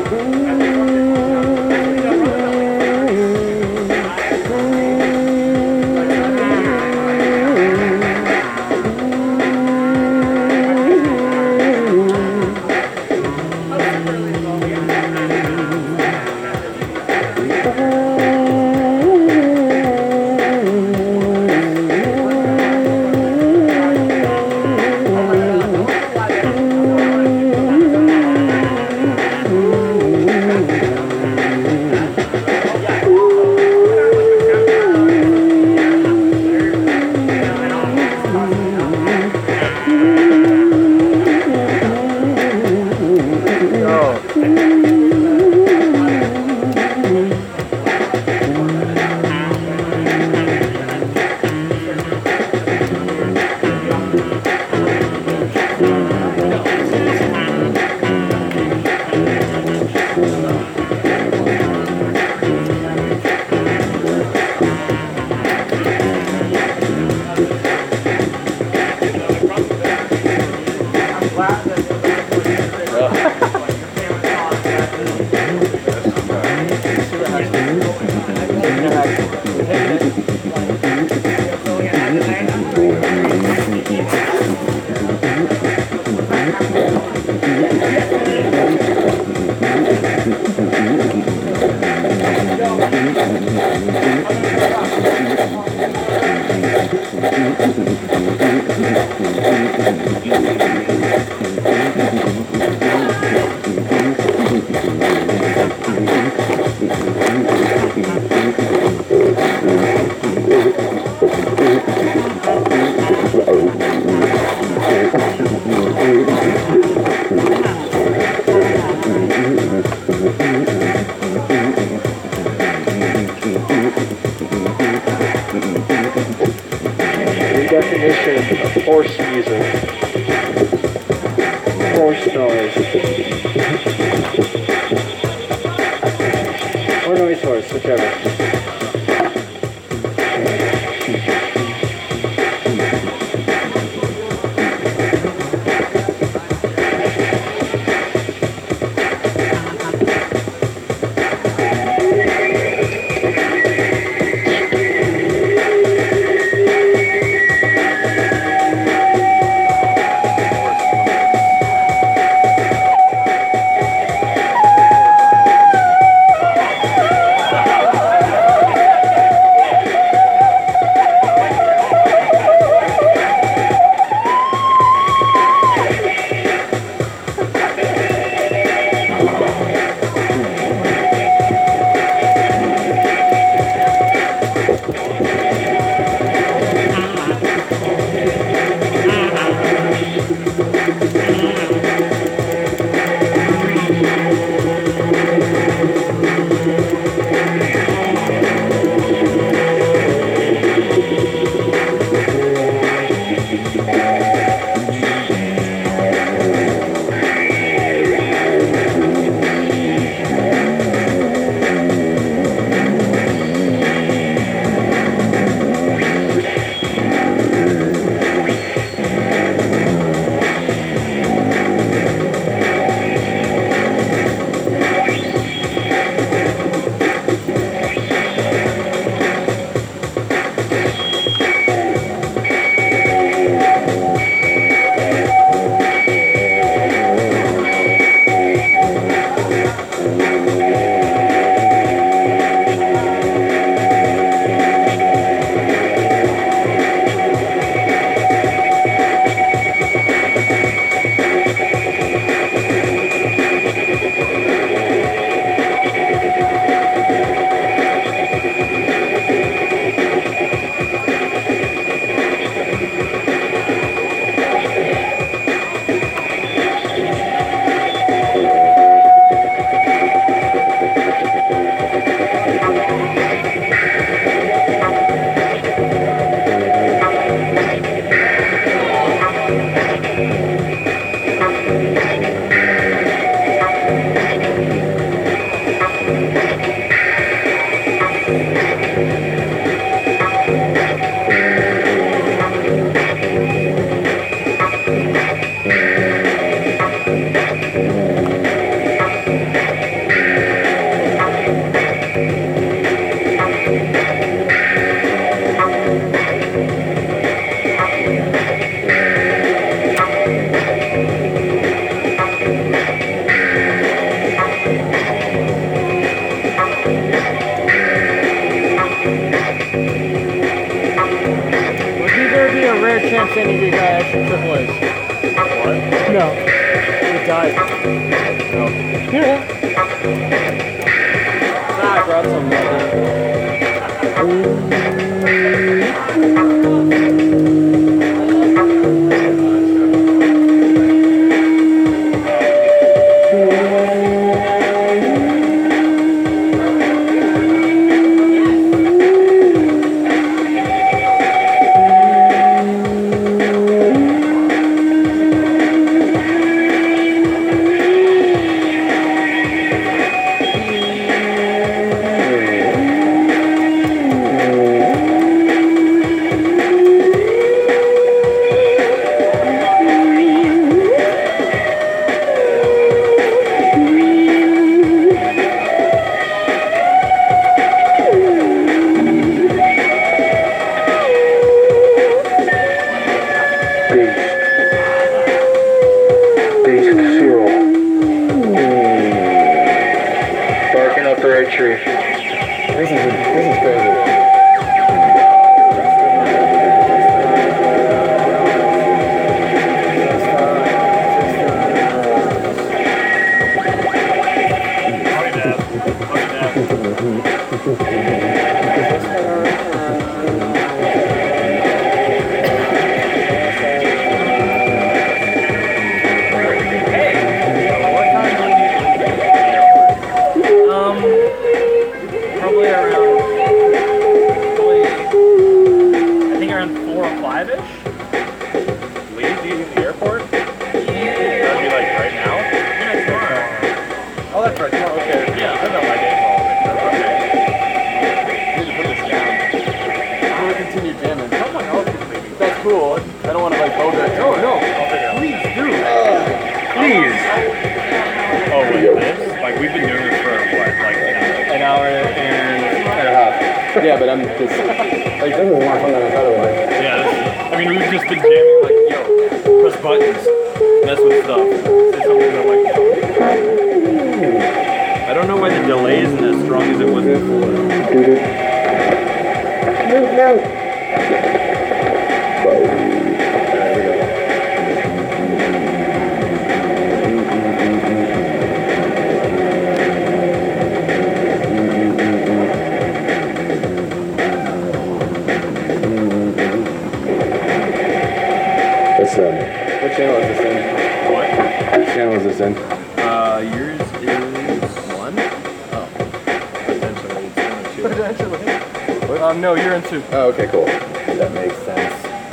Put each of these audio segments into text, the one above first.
Definition of horse music. Horse noise. Or noise horse, whichever. I brought some Barking up the right tree. This is crazy. Probably around, I think around 4 or 5-ish. Leave you in the airport? That'd be like right now? Yeah, tomorrow. Oh, that's right. Tomorrow. Okay. Yeah, I know my day call. Okay. I need to put this down. I'm gonna continue jamming. Someone else is leaving. That's cool. I don't want to like hold it. No, no. I'll figure it out. Please do. Please. Oh, wait, this? Like, we've been doing this for what? Like An hour and a half. Yeah, but I'm just like this is more fun than I thought it was. yeah, this, I mean, we've just been jamming, like, yo, press buttons, mess with stuff. Say something that, like, I don't know why the delay isn't as strong as it was before. What channel is this in? What? What channel is this in? Yours is 1? Oh. Potentially, it's 1 or 2. Potentially. No, you're in 2. Oh, okay, cool. That makes sense.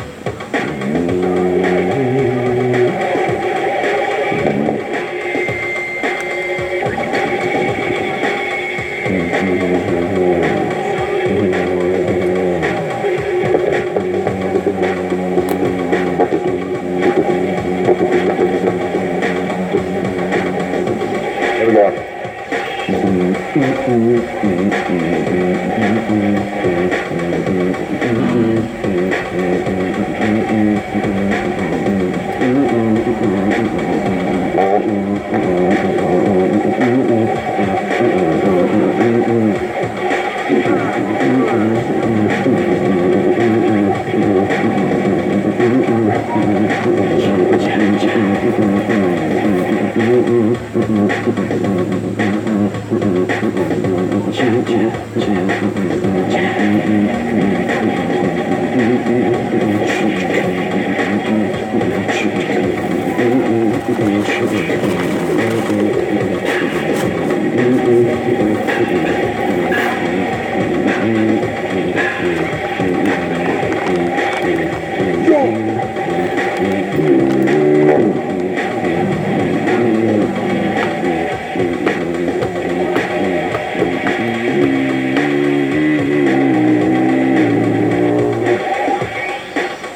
Here we go.